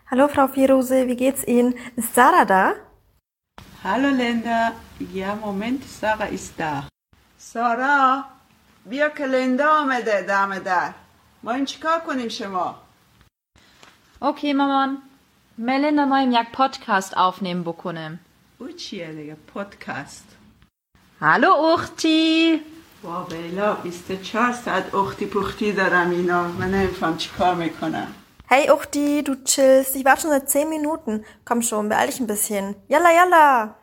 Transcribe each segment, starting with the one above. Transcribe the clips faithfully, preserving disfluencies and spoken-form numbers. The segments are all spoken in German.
Hallo Frau Firose, wie geht's Ihnen? Ist Sarah da? Hallo Linda, ja moment Sarah ist da. سارا بیا که لندا آمده دم در. ما این چیکار کنیم شما؟ Okay, مامان. Melinda moim jak podcast aufnehmen بکنم. او چیه دیگه پادکست؟ Hallo Uchti. با بیلا بیست و چهار ساعت اختی پختی دارم اینا. من نمیفهم چیکار میکنم. Hey Uchti, du chillst. Ich warte schon seit zehn Minuten. Komm schon, beeil dich ein bisschen. Yalla, yalla.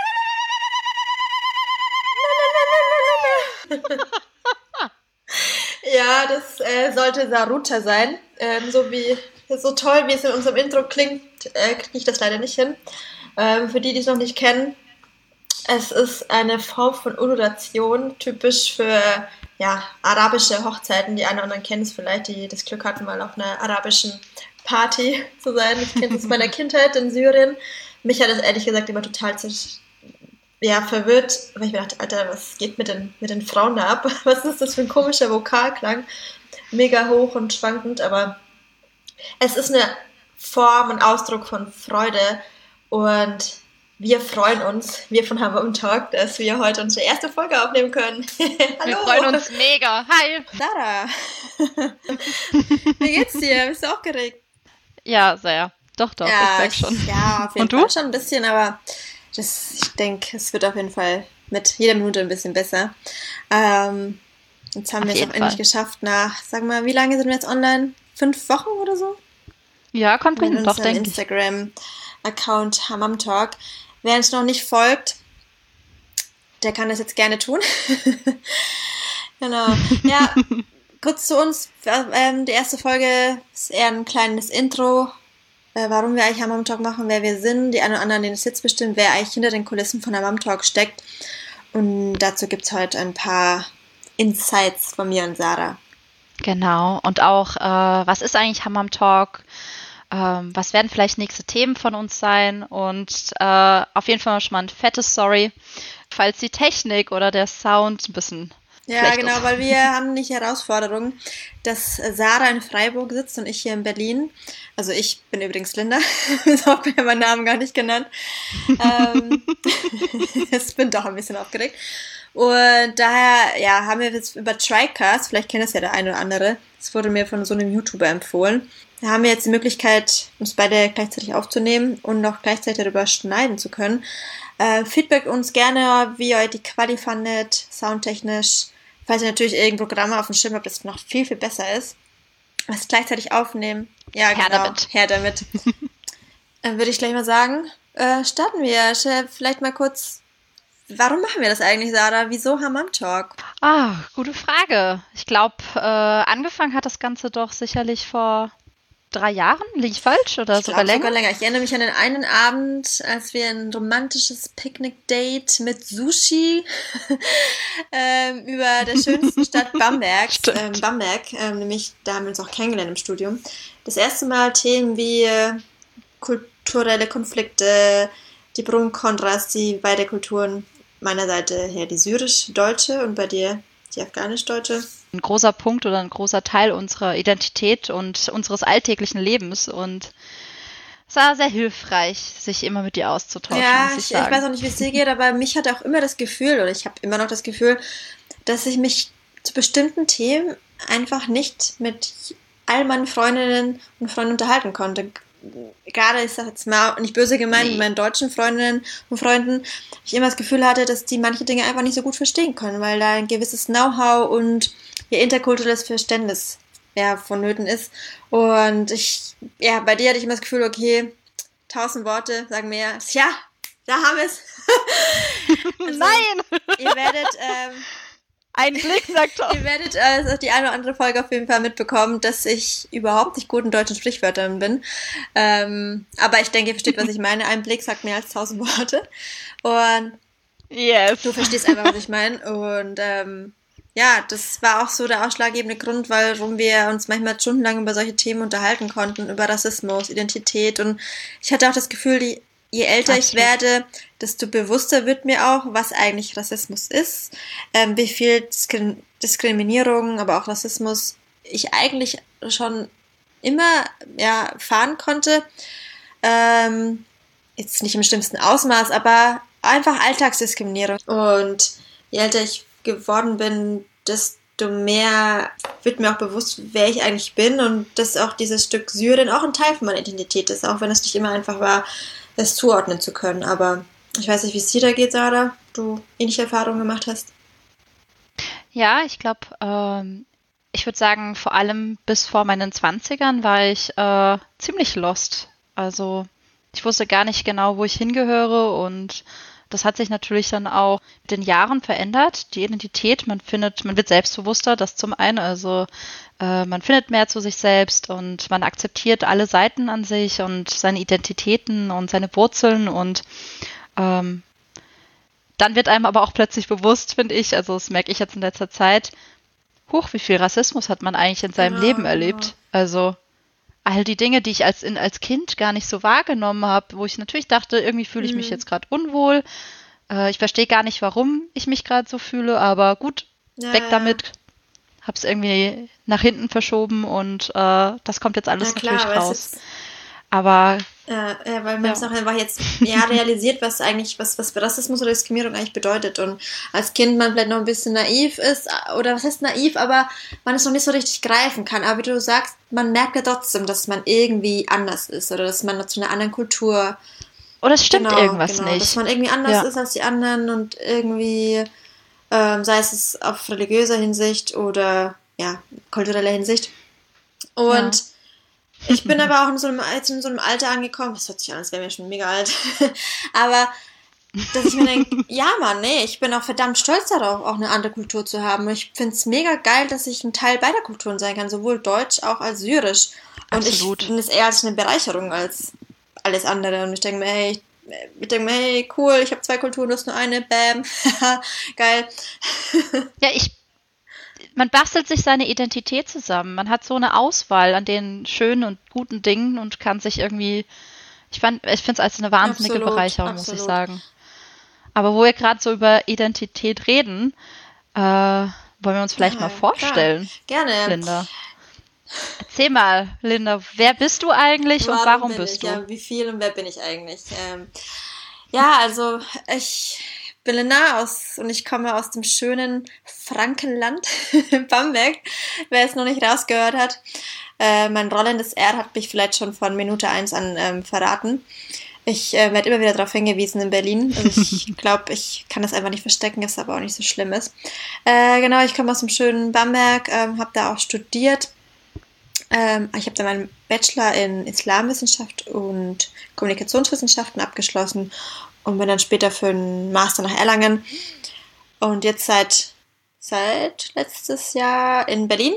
Ja, das äh, sollte Saruta sein. Ähm, so wie so toll, wie es in unserem Intro klingt, äh, kriege ich das leider nicht hin. Ähm, für die, die es noch nicht kennen, es ist eine Form von Ululation, typisch für ja, arabische Hochzeiten. Die einen oder anderen kennen es vielleicht, die das Glück hatten, mal auf einer arabischen Party zu sein. Ich kenne es aus meiner Kindheit in Syrien. Mich hat es ehrlich gesagt immer total zerstört. Ja, verwirrt, weil ich mir dachte, Alter, was geht mit den, mit den Frauen da ab? Was ist das für ein komischer Vokalklang? Mega hoch und schwankend, aber es ist eine Form und Ausdruck von Freude und wir freuen uns, wir von Hamam Talk, dass wir heute unsere erste Folge aufnehmen können. Hallo! Wir freuen uns mega. Hi! Sarah! Wie geht's dir? Bist du aufgeregt? Ja, sehr. Doch, doch, ja, ich merk schon. Ja, auf jeden Und du? Fall schon ein bisschen, aber das, ich denke, es wird auf jeden Fall mit jeder Minute ein bisschen besser. Ähm, jetzt haben Auf wir es jeden auch endlich Fall. geschafft nach, sag mal, wie lange sind wir jetzt online? Fünf Wochen oder so? Ja, kommt Mit hin, doch, unserem denke ich. Instagram-Account Hamam Talk. Wer uns noch nicht folgt, der kann das jetzt gerne tun. Genau. Ja, kurz zu uns. Ähm, die erste Folge ist eher ein kleines Intro, äh, warum wir eigentlich Hamam Talk machen, wer wir sind. Die einen oder anderen, denen es jetzt bestimmt, wer eigentlich hinter den Kulissen von Hamam Talk steckt. Und dazu gibt es heute ein paar Insights von mir und Sarah. Genau. Und auch, äh, was ist eigentlich Hamam Talk? Ähm, was werden vielleicht nächste Themen von uns sein? Und äh, auf jeden Fall schon mal ein fettes Sorry, falls die Technik oder der Sound ein bisschen Ja, schlecht genau, ist. weil wir haben die Herausforderung, dass Sarah in Freiburg sitzt und ich hier in Berlin. Also ich bin übrigens Linda, ich habe mir meinen Namen gar nicht genannt. ähm, ich bin doch ein bisschen aufgeregt. Und daher, ja, haben wir jetzt über TriCast, vielleicht kennt das ja der eine oder andere, das wurde mir von so einem YouTuber empfohlen. Da haben wir jetzt die Möglichkeit, uns beide gleichzeitig aufzunehmen und noch gleichzeitig darüber schneiden zu können. Äh, Feedback uns gerne, wie ihr die Quali fandet, soundtechnisch. Falls ihr natürlich irgendein Programm auf dem Schirm habt, das noch viel, viel besser ist. Was gleichzeitig aufnehmen. Ja, Her genau. damit. Her damit. Dann würde ich gleich mal sagen, äh, starten wir. Vielleicht mal kurz, warum machen wir das eigentlich, Sarah? Wieso Hamam Talk? Ah, gute Frage. Ich glaube, äh, angefangen hat das Ganze doch sicherlich vor drei Jahren. Liege ich falsch oder Ich sogar glaube länger? sogar länger. Ich erinnere mich an den einen Abend, als wir ein romantisches Picknick-Date mit Sushi ähm, über der schönsten Stadt Bamberg, Stimmt. ähm, Bamberg, ähm, nämlich da haben wir uns auch kennengelernt im Studium. Das erste Mal Themen wie äh, kulturelle Konflikte, die Pro und Kontras, die beide Kulturen, meiner Seite her die syrisch-deutsche und bei dir die afghanisch-deutsche. Ein großer Punkt oder ein großer Teil unserer Identität und unseres alltäglichen Lebens. Und es war sehr hilfreich, sich immer mit dir auszutauschen, Ja, muss ich ich, ich sagen. weiß auch nicht, wie es dir geht, aber mich hat auch immer das Gefühl, oder ich habe immer noch das Gefühl, dass ich mich zu bestimmten Themen einfach nicht mit all meinen Freundinnen und Freunden unterhalten konnte. Gerade, ich sag jetzt mal, nicht böse gemeint, Nee. mit meinen deutschen Freundinnen und Freunden, ich immer das Gefühl hatte, dass die manche Dinge einfach nicht so gut verstehen können, weil da ein gewisses Know-how und ihr interkulturelles Verständnis ja, vonnöten ist. Und ich, ja, bei dir hatte ich immer das Gefühl, okay, tausend Worte sagen mehr, ja, da haben wir es. Also, Nein! Ihr werdet, ähm, Ein Blick sagt doch. Ihr werdet äh, die eine oder andere Folge auf jeden Fall mitbekommen, dass ich überhaupt nicht gut in deutschen Sprichwörtern bin. Ähm, aber ich denke, ihr versteht, was ich meine. Ein Blick sagt mehr als tausend Worte. Und Yes. du verstehst einfach, was ich meine. Und ähm, ja, das war auch so der ausschlaggebende Grund, warum wir uns manchmal stundenlang über solche Themen unterhalten konnten, über Rassismus, Identität. Und ich hatte auch das Gefühl, die je älter ich Absolut. werde, desto bewusster wird mir auch, was eigentlich Rassismus ist, ähm, wie viel Diskrim- Diskriminierung, aber auch Rassismus ich eigentlich schon immer ja, fahren konnte. Ähm, jetzt nicht im schlimmsten Ausmaß, aber einfach Alltagsdiskriminierung. Und je älter ich geworden bin, desto mehr wird mir auch bewusst, wer ich eigentlich bin und dass auch dieses Stück Syrien auch ein Teil von meiner Identität ist, auch wenn es nicht immer einfach war, es zuordnen zu können. Aber ich weiß nicht, wie es dir da geht, Sarah, du ähnliche Erfahrungen gemacht hast. Ja, ich glaube, ähm, ich würde sagen, vor allem bis vor meinen Zwanzigern war ich äh, ziemlich lost. Also ich wusste gar nicht genau, wo ich hingehöre und das hat sich natürlich dann auch mit den Jahren verändert. Die Identität, man findet, man wird selbstbewusster, das zum einen, also äh, man findet mehr zu sich selbst und man akzeptiert alle Seiten an sich und seine Identitäten und seine Wurzeln und ähm, dann wird einem aber auch plötzlich bewusst, finde ich, also das merke ich jetzt in letzter Zeit, huch, wie viel Rassismus hat man eigentlich in seinem Ja, Leben erlebt? ja. Also all die Dinge, die ich als, in, als Kind gar nicht so wahrgenommen habe, wo ich natürlich dachte, irgendwie fühle ich mich Mhm. jetzt gerade unwohl. Äh, ich verstehe gar nicht, warum ich mich gerade so fühle, aber gut, Ja, weg ja. damit. Hab's irgendwie nach hinten verschoben und äh, das kommt jetzt alles Na klar, natürlich aber es raus. ist Aber Ja, ja, weil man Ja. es auch einfach jetzt ja, realisiert, was eigentlich, was, was Rassismus oder Diskriminierung eigentlich bedeutet. Und als Kind man vielleicht noch ein bisschen naiv ist, oder was heißt naiv, aber man es noch nicht so richtig greifen kann. Aber wie du sagst, man merkt ja trotzdem, dass man irgendwie anders ist oder dass man zu einer anderen Kultur, oder es stimmt genau, irgendwas genau, dass nicht. man irgendwie anders Ja. ist als die anderen und irgendwie, ähm, sei es auf religiöser Hinsicht oder ja, kultureller Hinsicht. Und Ja. ich bin aber auch in so einem, jetzt in so einem Alter angekommen, das hört sich an, als wären wir schon mega alt, aber dass ich mir denke, ja Mann, nee, ich bin auch verdammt stolz darauf, auch eine andere Kultur zu haben. Und ich finde es mega geil, dass ich ein Teil beider Kulturen sein kann, sowohl Deutsch auch als Syrisch. Und Absolut. ich finde es eher als eine Bereicherung als alles andere. Und ich denke mir, hey, ich, ich denke mir, hey, cool, ich habe zwei Kulturen, du hast nur eine, bam, geil. Ja, ich, man bastelt sich seine Identität zusammen. Man hat so eine Auswahl an den schönen und guten Dingen und kann sich irgendwie, ich fand, ich finde es als eine wahnsinnige Absolut, Bereicherung, muss ich absolut. sagen. Aber wo wir gerade so über Identität reden, äh, wollen wir uns vielleicht Ja, mal vorstellen, klar, gerne. Linda. Erzähl mal, Linda, wer bist du eigentlich und warum bin bist ich? du? Ja, wie viel und wer bin ich eigentlich? Ähm, ja, also ich bin Linda aus und ich komme aus dem schönen Frankenland, Bamberg, wer es noch nicht rausgehört hat. Äh, mein rollendes R hat mich vielleicht schon von Minute eins an ähm, verraten. Ich äh, werde immer wieder darauf hingewiesen in Berlin. Also ich glaube, ich kann das einfach nicht verstecken, was aber auch nicht so schlimm ist. Äh, genau, ich komme aus dem schönen Bamberg, ähm, habe da auch studiert. Ähm, ich habe dann meinen Bachelor in Islamwissenschaft und Kommunikationswissenschaften abgeschlossen und bin dann später für einen Master nach Erlangen und jetzt seit, seit letztes Jahr in Berlin.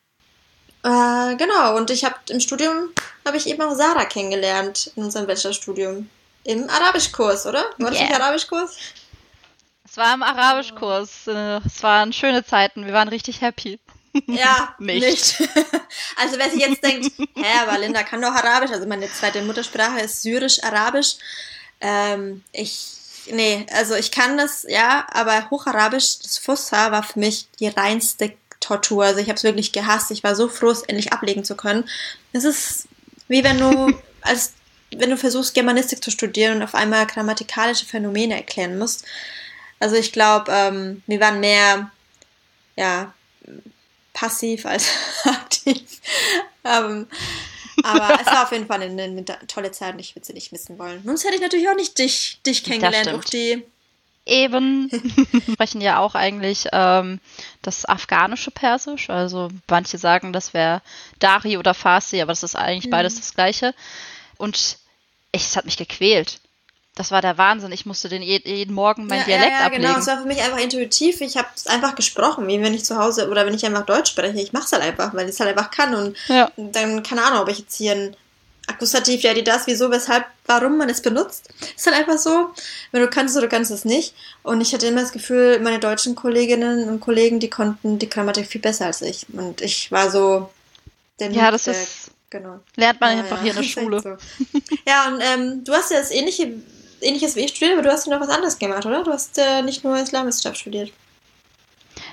Äh, genau, und ich habe im Studium, habe ich eben auch Sarah kennengelernt in unserem Bachelorstudium. Im Arabischkurs, oder? War das Yeah. nicht Arabischkurs? Es war im Arabischkurs. äh, Es waren schöne Zeiten. Wir waren richtig happy. Ja, Nicht. nicht. Also wer sich jetzt denkt, hä, aber Linda kann doch Arabisch, also meine zweite Muttersprache ist Syrisch-Arabisch. Ähm, ich, nee, also ich kann das, ja, aber Hocharabisch, das Fusha, war für mich die reinste Tortur. Also ich habe es wirklich gehasst. Ich war so froh, es endlich ablegen zu können. Es ist wie wenn du, als wenn du versuchst, Germanistik zu studieren und auf einmal grammatikalische Phänomene erklären musst. Also ich glaube, ähm, wir waren mehr, ja, passiv als aktiv. ähm, aber es war auf jeden Fall eine, eine tolle Zeit und ich würde sie nicht missen wollen. Sonst hätte ich natürlich auch nicht dich, dich kennengelernt, stimmt. Uchti. Eben. Wir sprechen ja auch eigentlich ähm, das afghanische Persisch. Also manche sagen, das wäre Dari oder Farsi, aber das ist eigentlich beides das Gleiche. Und ich, es hat mich gequält. Das war der Wahnsinn. Ich musste den je, jeden Morgen meinen ja, Dialekt ja, ja, ablegen. genau. Es war für mich einfach intuitiv. Ich habe es einfach gesprochen, wie wenn ich zu Hause oder wenn ich einfach Deutsch spreche. Ich mache es halt einfach, weil ich es halt einfach kann. Und Ja. dann, keine Ahnung, ob ich jetzt hier ein Akkusativ, ja, die, das, wieso, weshalb, warum man es benutzt. Ist halt einfach so. Wenn du kannst es oder kannst es nicht. Und ich hatte immer das Gefühl, meine deutschen Kolleginnen und Kollegen, die konnten die Grammatik viel besser als ich. Und ich war so der Ja, das der, ist- genau. Lernt man Ja, einfach ja, hier in der ist echt Schule. so. Ja, und ähm, du hast ja das ähnliche, ähnliches wie ich studiert, aber du hast ja noch was anderes gemacht, oder? Du hast äh, nicht nur Islamwissenschaft studiert.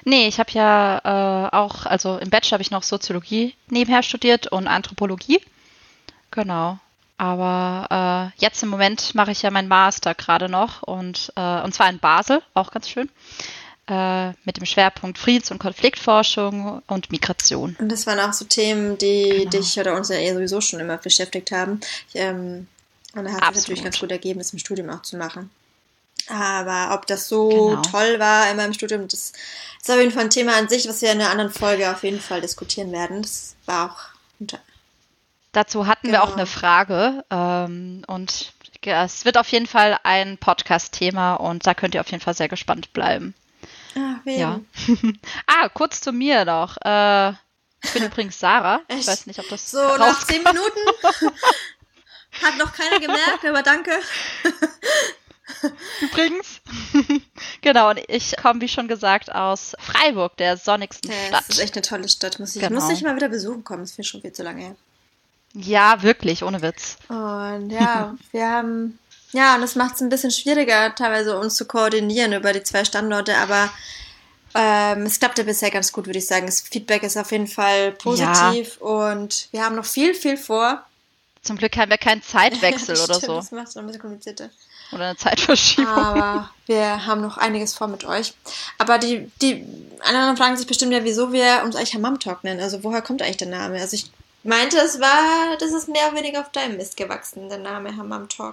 Nee, ich habe ja äh, auch, also im Bachelor habe ich noch Soziologie nebenher studiert und Anthropologie. Genau. Aber äh, jetzt im Moment mache ich ja meinen Master gerade noch und, äh, und zwar in Basel, auch ganz schön, äh, mit dem Schwerpunkt Friedens- und Konfliktforschung und Migration. Und das waren auch so Themen, die Genau. dich oder uns ja eh sowieso schon immer beschäftigt haben. Ich, ähm, und da hat es Absolut. natürlich ganz gut ergeben, das im Studium auch zu machen. Aber ob das so Genau. toll war in meinem Studium, das ist auf jeden Fall ein Thema an sich, was wir in einer anderen Folge auf jeden Fall diskutieren werden. Das war auch unter Dazu hatten Genau. wir auch eine Frage ähm, und ja, es wird auf jeden Fall ein Podcast-Thema und da könnt ihr auf jeden Fall sehr gespannt bleiben. Ah, wen? Ja. ah, kurz zu mir noch. Äh, ich bin übrigens Sarah. Ich Echt? weiß nicht, ob das So, nach rauskommt. zehn Minuten hat noch keiner gemerkt, aber danke. Übrigens. Genau, und ich komme, wie schon gesagt, aus Freiburg, der sonnigsten Ja, Stadt. das ist echt eine tolle Stadt. Muss ich, Genau. muss ich mal wieder besuchen kommen. Das ist mir schon viel zu lange her. Ja, wirklich, ohne Witz. Und ja, wir haben, ja, und das macht es ein bisschen schwieriger, teilweise uns zu koordinieren über die zwei Standorte, aber ähm, es klappte bisher ganz gut, würde ich sagen. Das Feedback ist auf jeden Fall positiv und wir haben noch viel, viel vor. Zum Glück haben wir keinen Zeitwechsel Ja, oder stimmt, so. Das macht es noch ein bisschen komplizierter. Oder eine Zeitverschiebung. Aber wir haben noch einiges vor mit euch. Aber die, die anderen fragen sich bestimmt ja, wieso wir uns eigentlich Hammam Talk nennen. Also woher kommt eigentlich der Name? Also ich meinte, es war, das ist mehr oder weniger auf deinem Mist gewachsen, der Name Hammam Talk.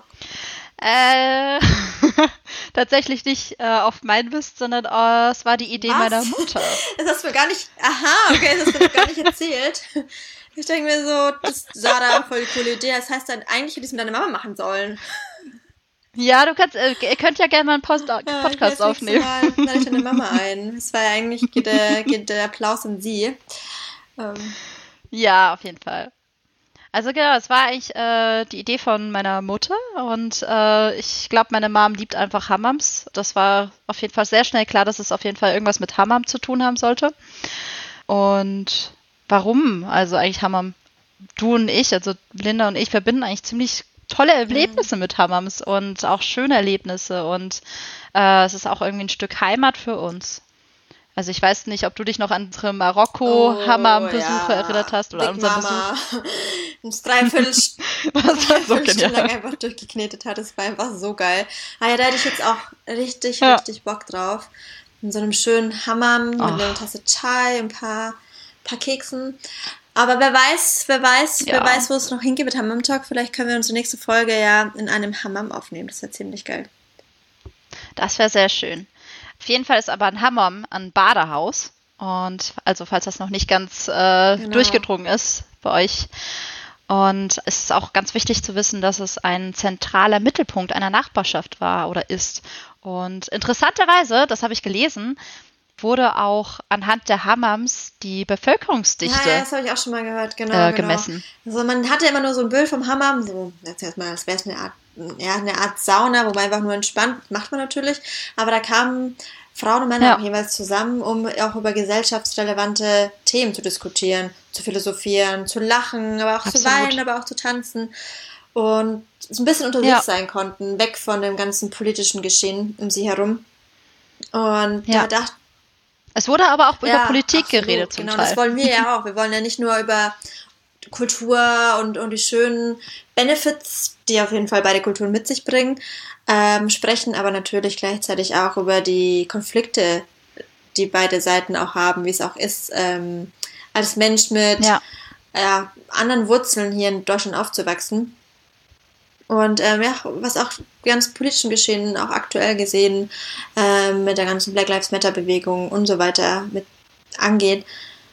Äh, tatsächlich nicht äh, auf mein Mist, sondern äh, es war die Idee Was? meiner Mutter. Das hast du mir gar nicht, aha, okay, das hast du mir gar nicht erzählt. Ich denke mir so, das ist Sarah, voll die coole Idee. Das heißt dann, eigentlich hätte ich es mit deiner Mama machen sollen. Ja, du kannst, äh, ihr könnt ja gerne mal einen Post Ja, Podcast ich aufnehmen. Mal lade ich deine Mama ein. Das war ja eigentlich, geht der, geht der Applaus an sie. Ähm, Ja, auf jeden Fall. Also genau, es war eigentlich äh, die Idee von meiner Mutter und äh, ich glaube, meine Mom liebt einfach Hammams. Das war auf jeden Fall sehr schnell klar, dass es auf jeden Fall irgendwas mit Hammam zu tun haben sollte. Und warum? Also eigentlich Hammam, du und ich, also Linda und ich, verbinden eigentlich ziemlich tolle Erlebnisse mit Hammams und auch schöne Erlebnisse und äh, es ist auch irgendwie ein Stück Heimat für uns. Also ich weiß nicht, ob du dich noch an unsere Marokko-Hammam-Besuche ja. erinnert hast oder an Big unseren Mama. Besuch. Uns dreiviertel, Das war so dreiviertel Stunde lang genial. einfach durchgeknetet hat. Das war einfach so geil. Ah ja, da hätte ich jetzt auch richtig, Ja. richtig Bock drauf. In so einem schönen Hammam mit Ach. einer Tasse Chai, ein paar, paar Keksen. Aber wer weiß, wer weiß, Ja. wer weiß, wo es noch hingeht mit Hammam Talk. Vielleicht können wir unsere nächste Folge ja in einem Hammam aufnehmen. Das wäre ziemlich geil. Das wäre sehr schön. Auf jeden Fall ist aber ein Hammam ein Badehaus. Und also falls das noch nicht ganz äh, Genau. durchgedrungen ist bei euch. Und es ist auch ganz wichtig zu wissen, dass es ein zentraler Mittelpunkt einer Nachbarschaft war oder ist. Und interessanterweise, das habe ich gelesen, wurde auch anhand der Hammams die Bevölkerungsdichte Ja, ja, das habe ich auch schon mal gehört, genau. äh, genau. gemessen. Also man hatte immer nur so ein Bild vom Hammam, so, jetzt erstmal, als wäre es eine Art, ja, eine Art Sauna, wo man einfach nur entspannt, macht man natürlich, aber da kamen Frauen und Männer Ja. auch jeweils zusammen, um auch über gesellschaftsrelevante Themen zu diskutieren, zu philosophieren, zu lachen, aber auch Absolut. zu weinen, aber auch zu tanzen und so ein bisschen unter sich Ja. sein konnten, weg von dem ganzen politischen Geschehen um sie herum. Und Ja. da dachte Es wurde aber auch über ja, Politik absolut, geredet zum genau, Teil. das wollen wir ja auch. Wir wollen ja nicht nur über Kultur und, und die schönen Benefits, die auf jeden Fall beide Kulturen mit sich bringen, ähm, sprechen, aber natürlich gleichzeitig auch über die Konflikte, die beide Seiten auch haben, wie es auch ist, ähm, als Mensch mit Ja. ja, anderen Wurzeln hier in Deutschland aufzuwachsen. Und ähm, ja, was auch die ganzen politischen Geschehen auch aktuell gesehen, ähm, mit der ganzen Black Lives Matter Bewegung und so weiter mit angeht,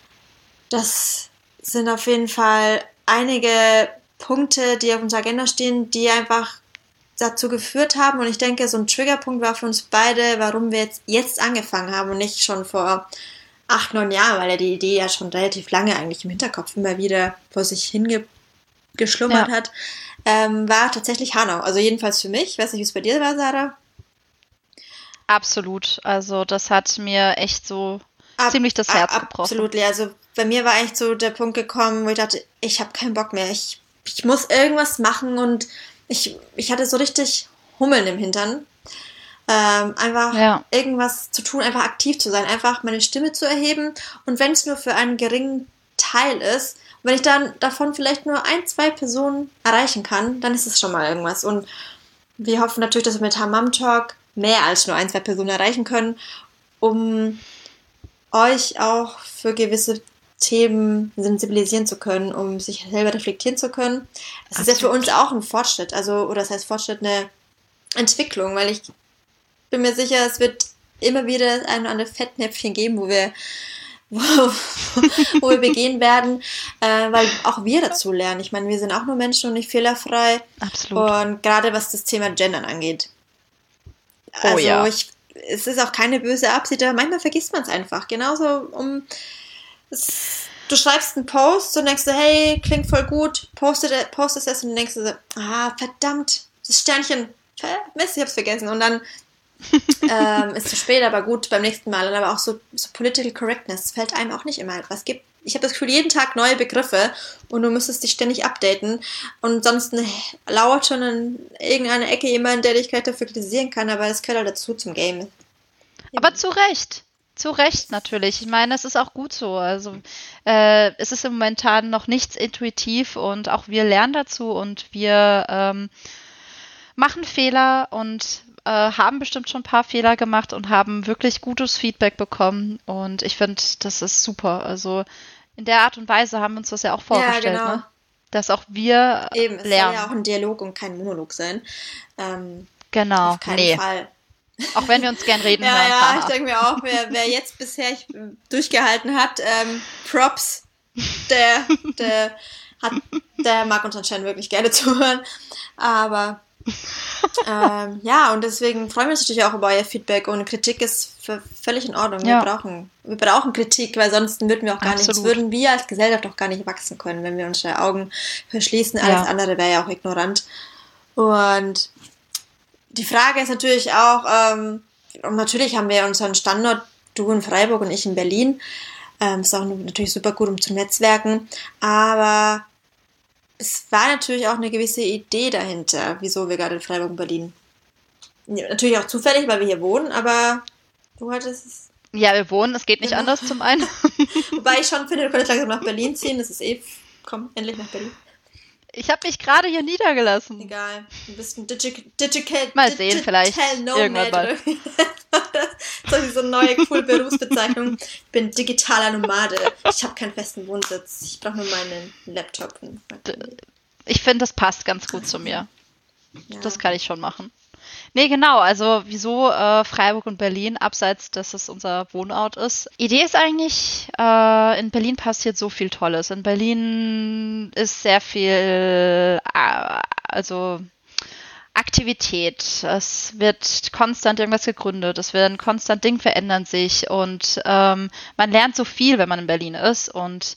das sind auf jeden Fall einige Punkte, die auf unserer Agenda stehen, die einfach dazu geführt haben. Und ich denke, so ein Triggerpunkt war für uns beide, warum wir jetzt, jetzt angefangen haben und nicht schon vor acht, neun Jahren, weil ja die Idee ja schon relativ lange eigentlich im Hinterkopf immer wieder vor sich hingeschlummert Ja. hat, ähm, war tatsächlich Hanau. Also jedenfalls für mich. Ich weiß nicht, wie es bei dir war, Sarah. Absolut. Also das hat mir echt so Ab- ziemlich das Herz ab- gebrochen. Absolut, ja. Also bei mir war eigentlich so der Punkt gekommen, wo ich dachte, ich habe keinen Bock mehr. Ich, ich muss irgendwas machen und ich, ich hatte so richtig Hummeln im Hintern. Ähm, einfach Ja. irgendwas zu tun, einfach aktiv zu sein, einfach meine Stimme zu erheben. Und wenn es nur für einen geringen Teil ist, wenn ich dann davon vielleicht nur ein, zwei Personen erreichen kann, dann ist es schon mal irgendwas. Und wir hoffen natürlich, dass wir mit Hammam Talk mehr als nur ein, zwei Personen erreichen können, um euch auch für gewisse Themen sensibilisieren zu können, um sich selber reflektieren zu können. Es ist ja für uns auch ein Fortschritt, also, oder das heißt Fortschritt, eine Entwicklung, weil ich bin mir sicher, es wird immer wieder ein oder andere Fettnäpfchen geben, wo wir wo, wo wir begehen werden, äh, weil auch wir dazu lernen. Ich meine, wir sind auch nur Menschen und nicht fehlerfrei. Absolut. Und gerade was das Thema Gendern angeht. Oh Also ja. ich, es ist auch keine böse Absicht, aber manchmal vergisst man es einfach. Genauso um es, du schreibst einen Post und denkst du, hey, klingt voll gut, postet, postest es und denkst du so, ah, verdammt, das Sternchen, Mist, ich hab's vergessen. Und dann ähm, ist zu spät, aber gut, beim nächsten Mal. Und aber auch so, so Political Correctness fällt einem auch nicht immer etwas. Gibt, ich habe das Gefühl, jeden Tag neue Begriffe und du müsstest dich ständig updaten. Und ansonsten lauert schon in irgendeiner Ecke jemand, der dich gleich dafür kritisieren kann, aber das gehört halt dazu zum Game. Aber zu Recht. Zu Recht natürlich. Ich meine, es ist auch gut so. Also äh, es ist momentan noch nichts intuitiv und auch wir lernen dazu und wir ähm, machen Fehler und äh, haben bestimmt schon ein paar Fehler gemacht und haben wirklich gutes Feedback bekommen. Und ich finde, das ist super. Also in der Art und Weise haben wir uns das ja auch vorgestellt, Ja, genau. ne? Dass auch wir Eben, es lernen. soll ja auch ein Dialog und kein Monolog sein. Ähm, Genau, auf keinen nee. Fall. Auch wenn wir uns gern reden Ja, hören. ja, haha. ich denke mir auch, wer, wer jetzt bisher ich, durchgehalten hat, ähm, Props, der, der, hat, der mag uns anscheinend wirklich gerne zuhören. Aber ähm, ja, und deswegen freuen wir uns natürlich auch über euer Feedback und Kritik ist v- völlig in Ordnung. Ja. Wir brauchen, wir brauchen Kritik, weil sonst würden wir auch gar nicht, Absolut. würden wir als Gesellschaft auch gar nicht wachsen können, wenn wir unsere Augen verschließen. Alles Ja. andere wäre ja auch ignorant. Und die Frage ist natürlich auch, ähm, und natürlich haben wir unseren Standort, du in Freiburg und ich in Berlin. Ähm, ist auch natürlich super gut, um zu netzwerken. Aber es war natürlich auch eine gewisse Idee dahinter, wieso wir gerade in Freiburg und Berlin. Ja, natürlich auch zufällig, weil wir hier wohnen, aber du hattest es. Ja, wir wohnen, es geht nicht Genau. anders zum einen. Wobei ich schon finde, du könntest langsam nach Berlin ziehen. Das ist eh. Komm, endlich nach Berlin. Ich habe mich gerade hier niedergelassen. Egal. Du bist ein Digi- Digital. Mal sehen, vielleicht irgendwann mal. Das ist so eine neue, coole Berufsbezeichnung. Ich bin digitaler Nomade. Ich habe keinen festen Wohnsitz. Ich brauche nur meinen Laptop. Und Ich finde, das passt ganz gut zu mir. ja. Das kann ich schon machen. Nee, genau, also wieso äh, Freiburg und Berlin, abseits, dass es unser Wohnort ist. Idee ist eigentlich, äh, in Berlin passiert so viel Tolles. In Berlin ist sehr viel, äh, also Aktivität. Es wird konstant irgendwas gegründet. Es werden konstant Dinge verändern sich und ähm, man lernt so viel, wenn man in Berlin ist und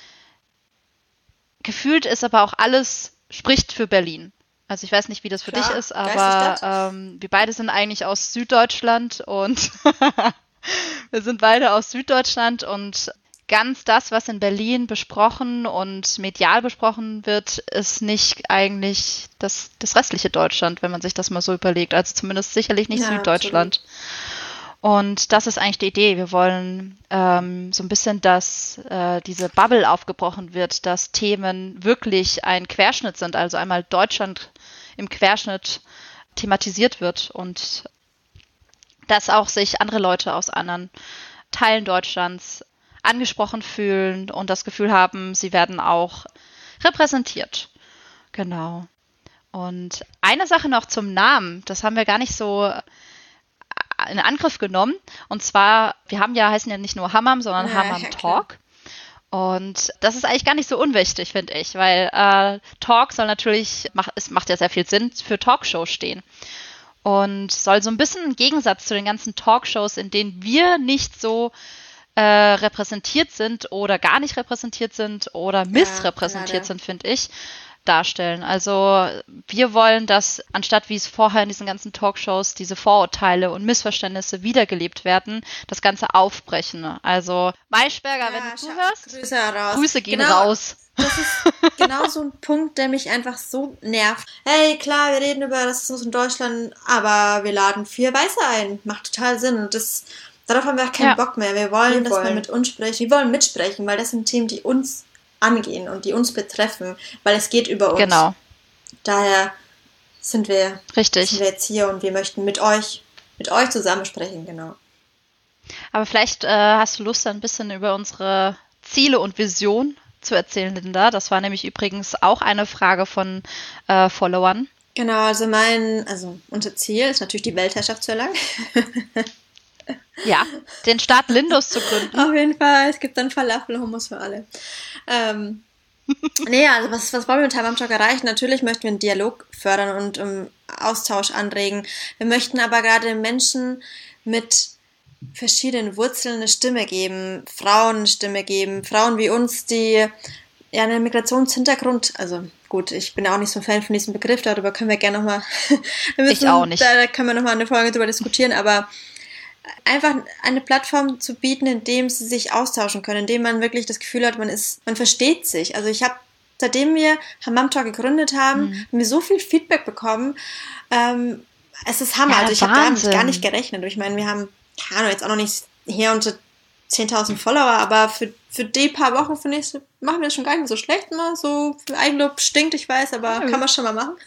gefühlt ist aber auch alles, spricht für Berlin. Also ich weiß nicht, wie das für Klar, dich ist, geilste aber Stadt. ähm, wir beide sind eigentlich aus Süddeutschland und wir sind beide aus Süddeutschland und ganz das, was in Berlin besprochen und medial besprochen wird, ist nicht eigentlich das, das restliche Deutschland, wenn man sich das mal so überlegt. Also zumindest sicherlich nicht Ja, Süddeutschland. Und das ist eigentlich die Idee. Wir wollen ähm, so ein bisschen, dass äh, diese Bubble aufgebrochen wird, dass Themen wirklich ein Querschnitt sind, also einmal Deutschland im Querschnitt thematisiert wird und dass auch sich andere Leute aus anderen Teilen Deutschlands angesprochen fühlen und das Gefühl haben, sie werden auch repräsentiert. Genau. Und eine Sache noch zum Namen, das haben wir gar nicht so in Angriff genommen. Und zwar, wir haben ja, heißen ja nicht nur Hammam, sondern Ja, Hammam ja, klar. Talk. Und das ist eigentlich gar nicht so unwichtig, finde ich, weil äh, Talk soll natürlich, mach, es macht ja sehr viel Sinn, für Talkshow stehen. Und soll so ein bisschen ein Gegensatz zu den ganzen Talkshows, in denen wir nicht so äh, repräsentiert sind oder gar nicht repräsentiert sind oder missrepräsentiert leider. sind, finde ich, darstellen. Also wir wollen, dass anstatt wie es vorher in diesen ganzen Talkshows diese Vorurteile und Missverständnisse wiedergelebt werden, das Ganze aufbrechen. Also Maischberger, wenn du schau- zuhörst, Grüße raus. Grüße gehen Genau, raus. Das ist, genau so ein Punkt, der mich einfach so nervt. Hey, klar, wir reden über Rassismus in Deutschland, aber wir laden vier Weiße ein. Macht total Sinn. Und das, darauf haben wir auch keinen ja. Bock mehr. Wir wollen, wir dass wollen. man mit uns spricht. Wir wollen mitsprechen, weil das sind Themen, die uns angehen und die uns betreffen, weil es geht über uns. Genau. Daher sind wir, Richtig. sind wir jetzt hier und wir möchten mit euch, mit euch zusammen sprechen, genau. Aber vielleicht äh, hast du Lust, ein bisschen über unsere Ziele und Vision zu erzählen, Linda. Das war nämlich übrigens auch eine Frage von äh, Followern. Genau, also mein, also unser Ziel ist natürlich die Weltherrschaft zu erlangen. Ja, den Staat Lindus zu gründen. Auf jeden Fall, es gibt dann Falafel, Hummus für alle. Ähm, nee, also was, was wollen wir mit Time am Talk erreichen? Natürlich möchten wir einen Dialog fördern und um Austausch anregen. Wir möchten aber gerade Menschen mit verschiedenen Wurzeln eine Stimme geben, Frauen eine Stimme geben, Frauen wie uns, die ja einen Migrationshintergrund, also gut, ich bin auch nicht so ein Fan von diesem Begriff, darüber können wir gerne nochmal, ich auch nicht. Da, da können wir nochmal eine Folge drüber diskutieren, aber einfach eine Plattform zu bieten, in dem sie sich austauschen können, in dem man wirklich das Gefühl hat, man ist, man versteht sich. Also ich habe, seitdem wir Hammam Talk gegründet haben, mhm. haben wir so viel Feedback bekommen. Ähm, es ist Hammer. Ja, also ich habe damit gar nicht gerechnet. Ich meine, wir haben, keine Ahnung, jetzt auch noch nicht hier unter zehntausend Follower, aber für, für die paar Wochen, finde ich, machen wir das schon gar nicht mehr so schlecht. Ne? So für Eigenlob stinkt, ich weiß, aber mhm. kann man schon mal machen.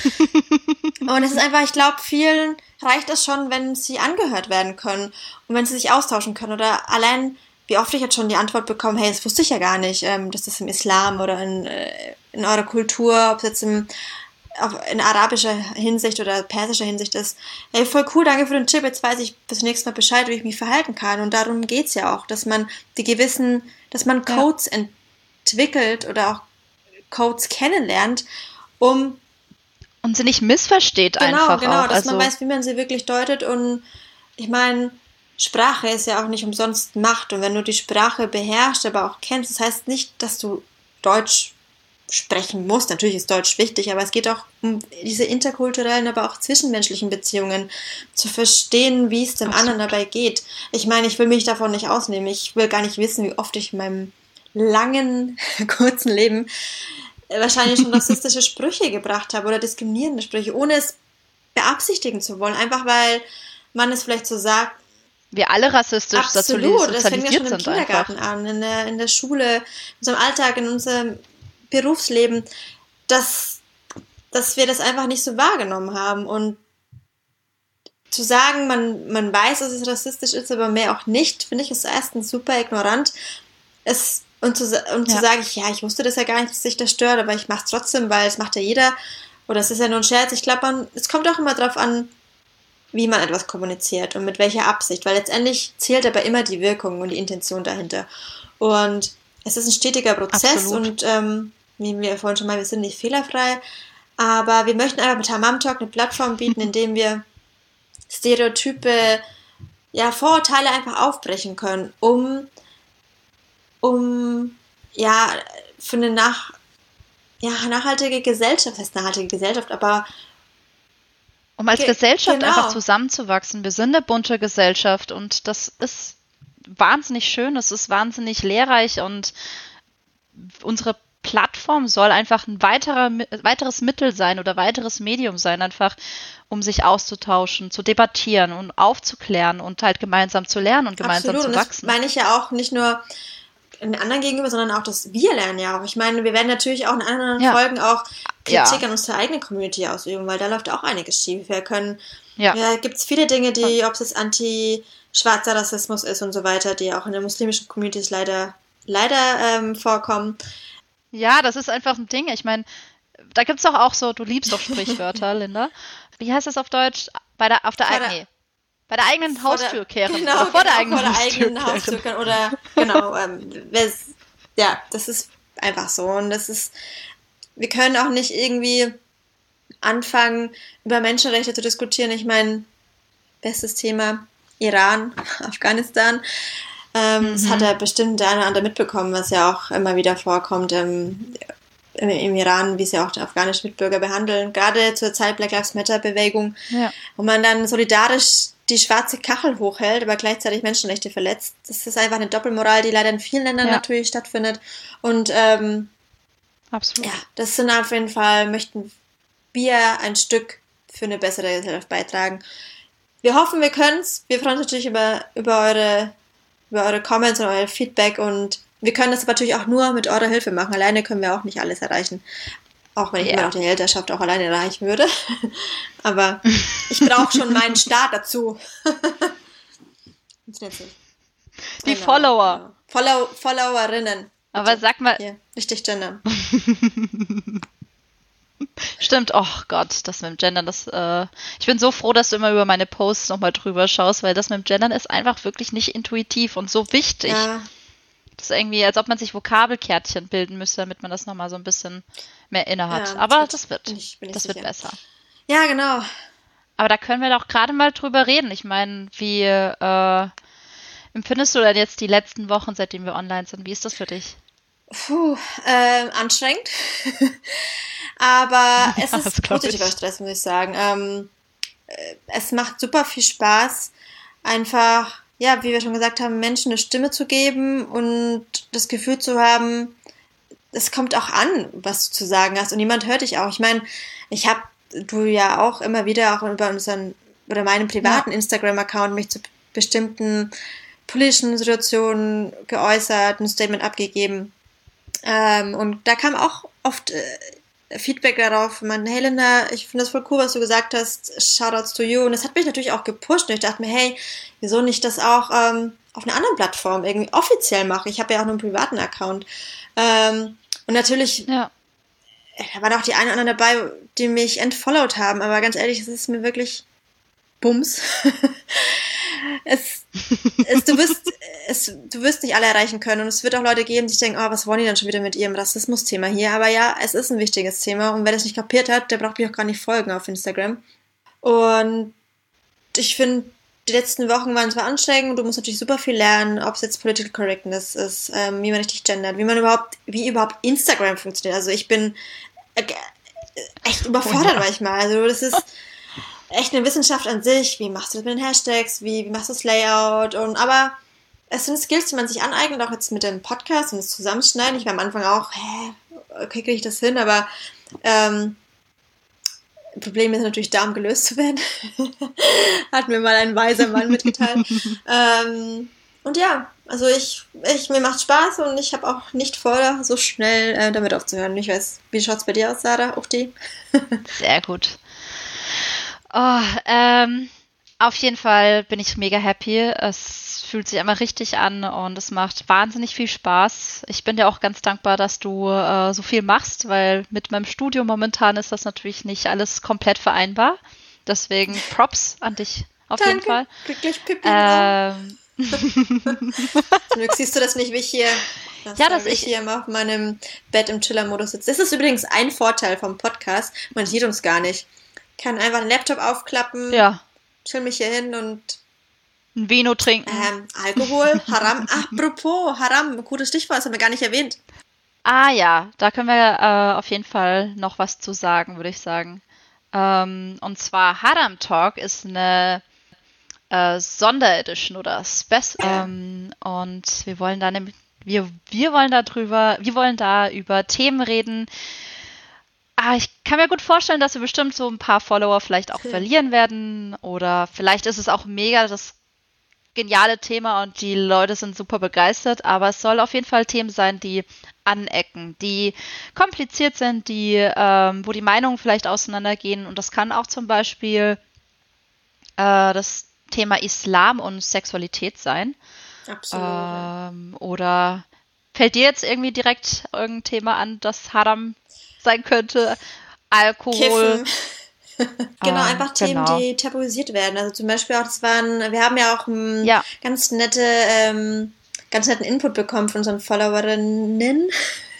Und es ist einfach, ich glaube, vielen reicht es schon, wenn sie angehört werden können und wenn sie sich austauschen können. Oder allein, wie oft ich jetzt schon die Antwort bekomme, hey, das wusste ich ja gar nicht, ähm, dass das im Islam oder in, äh, in eurer Kultur, ob es jetzt im, auf, in arabischer Hinsicht oder persischer Hinsicht ist. Hey, voll cool, danke für den Tipp, jetzt weiß ich bis zum nächsten Mal Bescheid, wie ich mich verhalten kann. Und darum geht's ja auch, dass man die gewissen, dass man Codes ja. entwickelt oder auch Codes kennenlernt, um und sie nicht missversteht genau, einfach Genau, auch. dass also man weiß, wie man sie wirklich deutet. Und ich meine, Sprache ist ja auch nicht umsonst Macht. Und wenn du die Sprache beherrschst, aber auch kennst, das heißt nicht, dass du Deutsch sprechen musst. Natürlich ist Deutsch wichtig, aber es geht auch um diese interkulturellen, aber auch zwischenmenschlichen Beziehungen, zu verstehen, wie es dem Absolut. anderen dabei geht. Ich meine, ich will mich davon nicht ausnehmen. Ich will gar nicht wissen, wie oft ich in meinem langen, kurzen Leben wahrscheinlich schon rassistische Sprüche gebracht habe oder diskriminierende Sprüche, ohne es beabsichtigen zu wollen, einfach weil man es vielleicht so sagt. Wir alle rassistisch Absolut, das fängt ja schon im einfach. Kindergarten an, in der, in der Schule, in unserem Alltag, in unserem Berufsleben, dass, dass wir das einfach nicht so wahrgenommen haben. Und zu sagen, man, man weiß, dass es rassistisch ist, aber mehr auch nicht, finde ich, ist erstens super ignorant. Es Und, zu, und ja. zu sagen, ja, ich wusste das ja gar nicht, dass sich das stört, aber ich mache es trotzdem, weil es macht ja jeder. Oder es ist ja nur ein Scherz. Ich glaube, es kommt auch immer darauf an, wie man etwas kommuniziert und mit welcher Absicht. Weil letztendlich zählt aber immer die Wirkung und die Intention dahinter. Und es ist ein stetiger Prozess. Absolut. Und ähm, wie wir vorhin schon mal, wir sind nicht fehlerfrei. Aber wir möchten einfach mit Hammam Talk eine Plattform bieten, in dem wir Stereotype, ja, Vorurteile einfach aufbrechen können, um um, ja, für eine nach, ja, nachhaltige Gesellschaft, das heißt nachhaltige Gesellschaft, aber um als ge- Gesellschaft genau. einfach zusammenzuwachsen. Wir sind eine bunte Gesellschaft und das ist wahnsinnig schön, es ist wahnsinnig lehrreich und unsere Plattform soll einfach ein weiterer, weiteres Mittel sein oder weiteres Medium sein, einfach um sich auszutauschen, zu debattieren und aufzuklären und halt gemeinsam zu lernen und gemeinsam Absolut. zu und wachsen. Das meine ich ja auch nicht nur den anderen gegenüber, sondern auch, dass wir lernen ja auch. Ich meine, wir werden natürlich auch in anderen ja. Folgen auch Kritik ja. an unsere eigene Community ausüben, weil da läuft auch einiges schief. Wir können, ja, ja gibt es viele Dinge, die, ob es jetzt anti-schwarzer Rassismus ist und so weiter, die auch in der muslimischen Community leider, leider ähm, vorkommen. Ja, das ist einfach ein Ding. Ich meine, da gibt es doch auch so, du liebst doch Sprichwörter, Linda. Wie heißt das auf Deutsch? Bei der, auf der, der nee. Bei der eigenen Haustür kehren. Genau, oder vor genau, der eigenen, vor der Haustür, eigenen Haustür kehren. Oder, genau, ähm, ja, das ist einfach so. Und das ist, wir können auch nicht irgendwie anfangen, über Menschenrechte zu diskutieren. Ich meine, bestes Thema, Iran, Afghanistan. Ähm, mhm. Das hat ja bestimmt der eine oder andere mitbekommen, was ja auch immer wieder vorkommt im, im, im Iran, wie sie auch die afghanischen Mitbürger behandeln. Gerade zur Zeit Black Lives Matter Bewegung, ja. wo man dann solidarisch die schwarze Kachel hochhält, aber gleichzeitig Menschenrechte verletzt. Das ist einfach eine Doppelmoral, die leider in vielen Ländern ja. natürlich stattfindet. Und ähm, absolut. Ja, das sind auf jeden Fall, möchten wir ein Stück für eine bessere Gesellschaft beitragen. Wir hoffen, wir können es. Wir freuen uns natürlich über, über, eure, über eure Comments und euer Feedback und wir können das natürlich auch nur mit eurer Hilfe machen. Alleine können wir auch nicht alles erreichen. Auch wenn ich Ja. immer noch die Elternschaft auch alleine erreichen würde. Aber ich brauche schon meinen Start dazu. Die Genau, Follower. genau. Follow, Followerinnen. Aber Bitte. sag mal, Hier, richtig gendern. stimmt, oh Gott, das mit dem Gendern, das, äh, ich bin so froh, dass du immer über meine Posts nochmal drüber schaust, weil das mit dem Gendern ist einfach wirklich nicht intuitiv und so wichtig. Ja, Das ist irgendwie, als ob man sich Vokabelkärtchen bilden müsste, damit man das nochmal so ein bisschen mehr inne hat. Ja, Aber das das wird, bin ich- bin ich das wird sicher. besser. ja, genau. Aber da können wir doch gerade mal drüber reden. Ich meine, wie äh, empfindest du denn jetzt die letzten Wochen, seitdem wir online sind? Wie ist das für dich? Puh, ähm, anstrengend. Aber es das ist glaub positiver ich. Stress, muss ich sagen. Ähm, äh, es macht super viel Spaß, einfach, ja, wie wir schon gesagt haben, Menschen eine Stimme zu geben und das Gefühl zu haben, es kommt auch an, was du zu sagen hast und jemand hört dich auch. Ich meine, ich habe, du ja auch immer wieder auch über unseren oder meinen privaten Instagram-Account mich zu bestimmten politischen Situationen geäußert, ein Statement abgegeben. Ähm, und da kam auch oft äh, Feedback darauf, man, hey Linda, ich finde das voll cool, was du gesagt hast, Shoutouts to you. Und das hat mich natürlich auch gepusht und ich dachte mir, hey, wieso nicht das auch ähm, auf einer anderen Plattform irgendwie offiziell machen? Ich habe ja auch nur einen privaten Account. Ähm, und natürlich, Ja. da waren auch die einen oder anderen dabei, die mich entfollowed haben, aber ganz ehrlich, es ist mir wirklich Bums. es, es, du, wirst, es, du wirst nicht alle erreichen können und es wird auch Leute geben, die sich denken, oh, was wollen die denn schon wieder mit ihrem Rassismus-Thema hier? Aber ja, es ist ein wichtiges Thema und wer das nicht kapiert hat, der braucht mich auch gar nicht folgen auf Instagram. Und ich finde, die letzten Wochen waren zwar anstrengend, du musst natürlich super viel lernen, ob es jetzt Political Correctnness ist, ähm, wie man richtig gendert, wie man überhaupt, wie überhaupt Instagram funktioniert. Also ich bin äh, echt überfordert ja. manchmal. Also das ist echt eine Wissenschaft an sich. Wie machst du das mit den Hashtags? Wie, wie machst du das Layout? Und aber es sind Skills, die man sich aneignet, auch jetzt mit dem Podcast und das Zusammenschneiden. Ich war am Anfang auch, hä, okay, kriege ich das hin? Aber ähm, Problem ist natürlich da, um gelöst zu werden. Hat mir mal ein weiser Mann mitgeteilt. ähm, und ja, also ich, ich mir macht Spaß und ich habe auch nicht vor, so schnell äh, damit aufzuhören. Ich weiß, wie schaut es bei dir aus, Sarah? Uchti? Sehr gut. Oh, ähm, auf jeden Fall bin ich mega happy. Es fühlt sich einmal richtig an und es macht wahnsinnig viel Spaß. Ich bin dir auch ganz dankbar, dass du äh, so viel machst, weil mit meinem Studium momentan ist das natürlich nicht alles komplett vereinbar. Deswegen Props an dich auf jeden Fall. Krieg gleich Pipi. Äh, Ähm, Zum Glück siehst du das nicht, wie ich hier, das Ja, dass wie ich ich- hier immer auf meinem Bett im Chiller-Modus sitze. Das ist übrigens ein Vorteil vom Podcast. Man sieht uns gar nicht. Ich kann einfach einen Laptop aufklappen, ja, chill mich hier hin und ein Vino trinken. ähm, Alkohol, Haram. Apropos, Haram, gutes Stichwort, das haben wir gar nicht erwähnt. Ah ja, da können wir äh, auf jeden Fall noch was zu sagen, würde ich sagen. Ähm, und zwar Haram Talk ist eine äh, Sonderedition oder Spec. Ähm, und wir wollen da nämlich, wir, wir wollen da drüber, wir wollen da über Themen reden. Ah, ich kann mir gut vorstellen, dass wir bestimmt so ein paar Follower vielleicht auch Hm. verlieren werden. Oder vielleicht ist es auch mega das geniale Thema und die Leute sind super begeistert, aber es soll auf jeden Fall Themen sein, die anecken, die kompliziert sind, die, ähm, wo die Meinungen vielleicht auseinandergehen. Und das kann auch zum Beispiel äh, das Thema Islam und Sexualität sein. Absolut. ja. Ähm, oder fällt dir jetzt irgendwie direkt irgendein Thema an, das Haram sein könnte? Alkohol. Kiffen. Genau, Ah, einfach Themen, genau. die tabuisiert werden. Also zum Beispiel auch, das waren, wir haben ja auch einen Ja. ganz nette, ähm, ganz netten Input bekommen von unseren Followerinnen.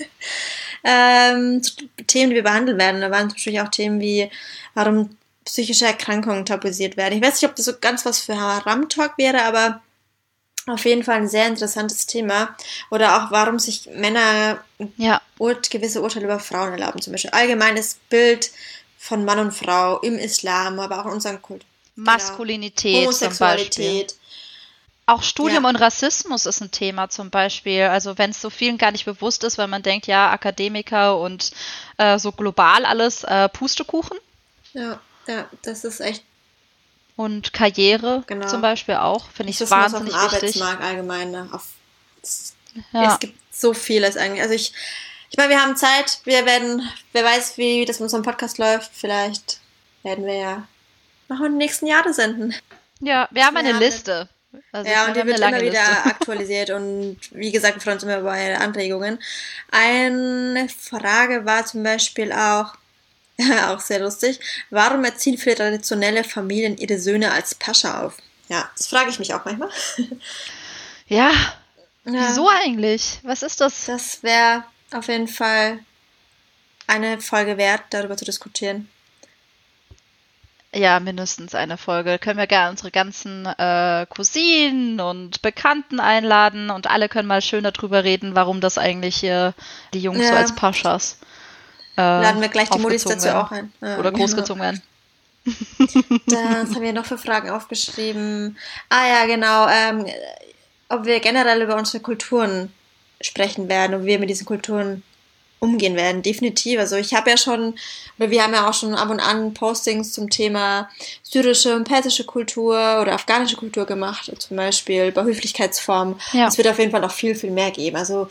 ähm, zu Themen, die wir behandeln werden. Da waren zum Beispiel auch Themen wie, warum psychische Erkrankungen tabuisiert werden. Ich weiß nicht, ob das so ganz was für Haram-Talk wäre, aber auf jeden Fall ein sehr interessantes Thema. Oder auch, warum sich Männer Ja, Ur- gewisse Urteile über Frauen erlauben. Zum Beispiel allgemeines Bild von Mann und Frau im Islam, aber auch in unserer Kultur. Maskulinität zum Beispiel. Homosexualität. Auch Studium Ja. und Rassismus ist ein Thema zum Beispiel. Also wenn es so vielen gar nicht bewusst ist, weil man denkt, ja, Akademiker und äh, so global alles, äh, Pustekuchen Ja, ja, das ist echt und Karriere Genau. zum Beispiel auch, finde ich Rassismus auf dem wahnsinnig wichtig. Arbeitsmarkt allgemein. Ne? Auf, es, Ja. es gibt so vieles eigentlich. Also ich, ich meine, wir haben Zeit. Wir werden, wer weiß, wie das mit unserem Podcast läuft. Vielleicht werden wir ja noch in den nächsten Jahren senden. Ja, wir haben eine Ja, Liste. Also Ja, ich und die meine, wir wird haben eine immer lange wieder Liste. aktualisiert und wie gesagt, wir freuen uns immer über eure Anregungen. Eine Frage war zum Beispiel auch, auch sehr lustig, warum erziehen viele traditionelle Familien ihre Söhne als Pascha auf? Ja, das frage ich mich auch manchmal. Ja, Ja, wieso eigentlich? Was ist das? das wäre auf jeden Fall eine Folge wert, darüber zu diskutieren. Ja, mindestens eine Folge. Können wir gerne unsere ganzen äh, Cousinen und Bekannten einladen und alle können mal schön darüber reden, warum das eigentlich hier die Jungs so Ja. als Paschas äh, Laden wir gleich die Muttis aufgezogen dazu werden. auch ein. Ja, Oder genau. großgezogen werden. Das haben wir noch für Fragen aufgeschrieben. Ah ja, genau. Ähm, ob wir generell über unsere Kulturen sprechen werden und wie wir mit diesen Kulturen umgehen werden. Definitiv. Also ich habe ja schon, oder wir haben ja auch schon ab und an Postings zum Thema syrische und persische Kultur oder afghanische Kultur gemacht. Zum Beispiel bei Höflichkeitsformen. Ja. Es wird auf jeden Fall noch viel, viel mehr geben. Also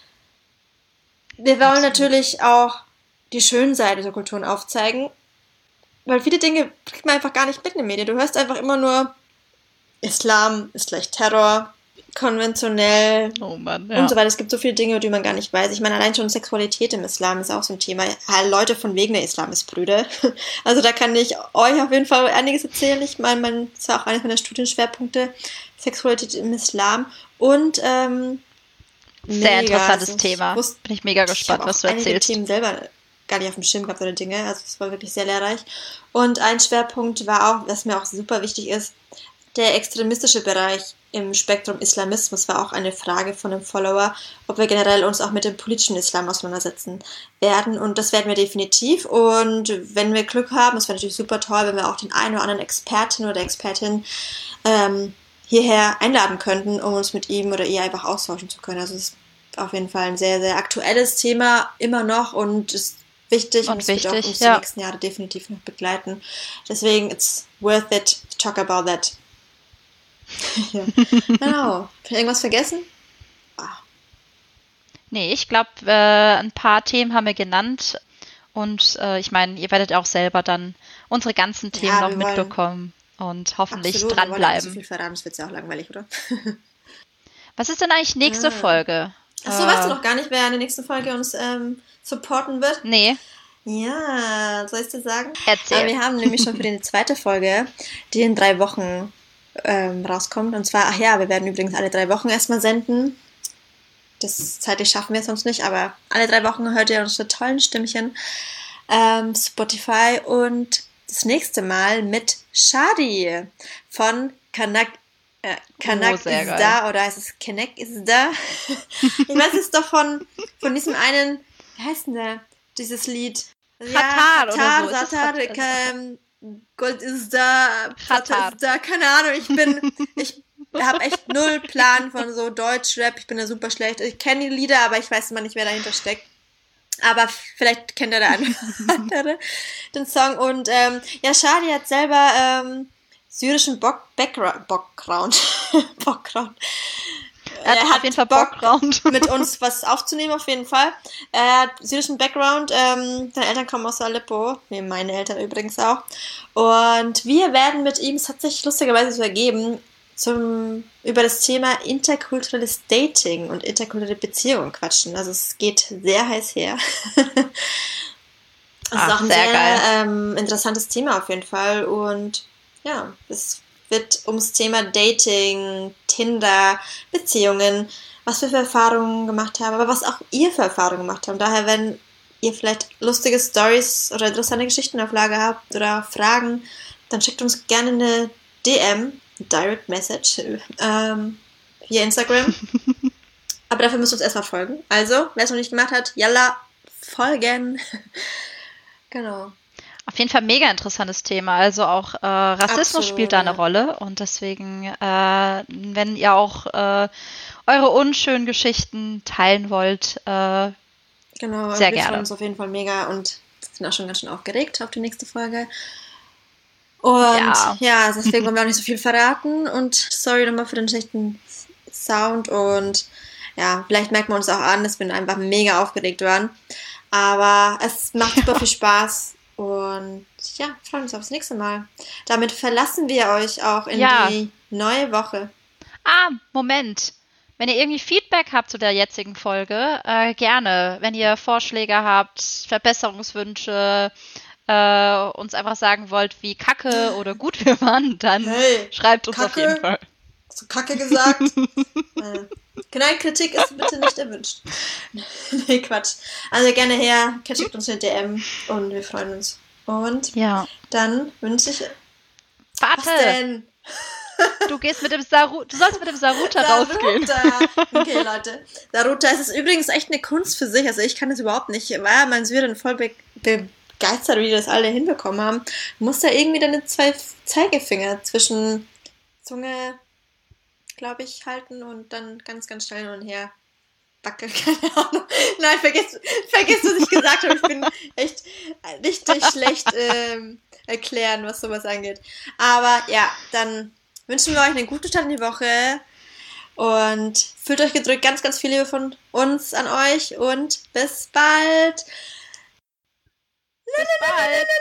wir wollen Absolut. natürlich auch die schönen Seiten der Kulturen aufzeigen, weil viele Dinge kriegt man einfach gar nicht mit in den Medien. Du hörst einfach immer nur, Islam ist gleich Terror, konventionell Oh Mann, und ja. so weiter. Es gibt so viele Dinge, die man gar nicht weiß. Ich meine, allein schon Sexualität im Islam ist auch so ein Thema. Ja, Leute von wegen der Islam ist Brüder. Also da kann ich euch auf jeden Fall einiges erzählen. Ich meine, mein, das war auch einer meiner Studienschwerpunkte, Sexualität im Islam. Und ähm, Sehr mega, interessantes also ich Thema. wusste- Bin ich mega ich gespannt, habe was auch du einige erzählst. Themen selber gar nicht auf dem Schirm gehabt oder Dinge. Also es war wirklich sehr lehrreich. Und ein Schwerpunkt war auch, was mir auch super wichtig ist, der extremistische Bereich im Spektrum Islamismus war auch eine Frage von einem Follower, ob wir generell uns auch mit dem politischen Islam auseinandersetzen werden. Und das werden wir definitiv. Und wenn wir Glück haben, es wäre natürlich super toll, wenn wir auch den einen oder anderen Expertin oder Expertin ähm, hierher einladen könnten, um uns mit ihm oder ihr einfach austauschen zu können. Also es ist auf jeden Fall ein sehr, sehr aktuelles Thema immer noch und ist wichtig und, Und es wird auch wichtig, uns ja. die nächsten Jahre definitiv noch begleiten. Deswegen, it's worth it to talk about that. Ja. Genau. Irgendwas vergessen? Ah. Nee, ich glaube, äh, ein paar Themen haben wir genannt. Und äh, ich meine, ihr werdet auch selber dann unsere ganzen Themen Ja, noch wir wollen- mitbekommen und hoffentlich Absolut, wir wollen ja nicht so dranbleiben. viel verraten, das wird ja auch langweilig, oder? Was ist denn eigentlich nächste Ah. Folge? Achso, Äh, weißt du noch gar nicht, wer in der nächsten Folge uns ähm, supporten wird? Nee, Ja, soll ich dir sagen? erzähl. Aber wir haben nämlich schon für die zweite Folge, die in drei Wochen ähm, rauskommt. Und zwar, ach ja, wir werden übrigens alle drei Wochen erstmal senden. Das zeitlich schaffen wir sonst nicht, aber alle drei Wochen hört ihr unsere tollen Stimmchen. Ähm, Spotify und das nächste Mal mit Shadi von Kanak. Äh, Kanak Oh, sehr ist geil. da oder heißt es Kanak ist da? Ich weiß es doch von, von diesem einen, wie heißt denn der? Dieses Lied. Katar oder Katar, so. Ist es Satar, Kat- ähm, Gold ist da, Platte Katar. ist da, keine Ahnung, ich bin, ich habe echt null Plan von so Deutschrap, ich bin da super schlecht. Ich kenne die Lieder, aber ich weiß immer nicht, wer dahinter steckt. Aber vielleicht kennt der eine andere den Song. Und ähm, ja, Shadi hat selber ähm, syrischen Bock Background, Background, Background. Er hat auf jeden Fall Background. mit uns was aufzunehmen, auf jeden Fall. Er hat syrischen Background. Ähm, seine Eltern kommen aus Aleppo. Nee, meine Eltern übrigens auch. Und wir werden mit ihm, es hat sich lustigerweise so ergeben, zum, über das Thema interkulturelles Dating und interkulturelle Beziehungen quatschen. Also es geht sehr heiß her. Es ist Ach, auch ein sehr sehr, geil. ähm, interessantes Thema auf jeden Fall. Und ja, es wird ums Thema Dating, Tinder, Beziehungen, was wir für Erfahrungen gemacht haben, aber was auch ihr für Erfahrungen gemacht habt. Daher, wenn ihr vielleicht lustige Stories oder interessante Geschichten auf Lager habt oder Fragen, dann schickt uns gerne eine D M, Direct Message, ähm, via Instagram. Aber dafür müsst ihr uns erstmal folgen. Also, wer es noch nicht gemacht hat, yalla, folgen. Genau. Auf Auf jeden Fall ein mega interessantes Thema. Also auch äh, Rassismus Absolut, spielt da eine ja. Rolle. Und deswegen, äh, wenn ihr auch äh, eure unschönen Geschichten teilen wollt, äh, Genau, Sehr wir freuen gerne. uns auf jeden Fall mega und sind auch schon ganz schön aufgeregt auf die nächste Folge. Und Ja. ja, deswegen wollen wir auch nicht so viel verraten und sorry nochmal für den schlechten Sound und ja, vielleicht merkt man uns auch an, dass wir einfach mega aufgeregt waren. Aber es macht super viel Spaß und ja, freuen uns aufs nächste Mal. Damit verlassen wir euch auch in Ja. die neue Woche. Ah, Moment. Wenn ihr irgendwie Feedback habt zu der jetzigen Folge, äh, gerne. Wenn ihr Vorschläge habt, Verbesserungswünsche, äh, uns einfach sagen wollt, wie kacke oder gut wir waren, dann Hey, schreibt uns auf Kacke? jeden Fall. So kacke gesagt. äh, Nein, Kritik ist bitte nicht erwünscht. Nee, Quatsch. Also gerne her, schickt uns eine D M und wir freuen uns. Und Ja. dann wünsche ich... Was Warte, denn? du gehst mit dem Saru du sollst mit dem Saruta rausgehen. Daruta. Okay, Leute. Daruta, es ist übrigens echt eine Kunst für sich. Also ich kann das überhaupt nicht. Ich war ja mein Syrien voll be begeistert, wie die das alle hinbekommen haben. Du musst da irgendwie deine zwei Zeigefinger zwischen Zunge, glaube ich, halten und dann ganz, ganz schnell hin und her wackeln. Keine Ahnung. Nein, vergiss, vergiss, was ich gesagt habe. Ich bin echt richtig schlecht ähm, erklären, was sowas angeht. Aber ja, dann wünschen wir euch eine gute Start in die Woche und fühlt euch gedrückt. Ganz, ganz viel Liebe von uns an euch und bis bald. Bis bald.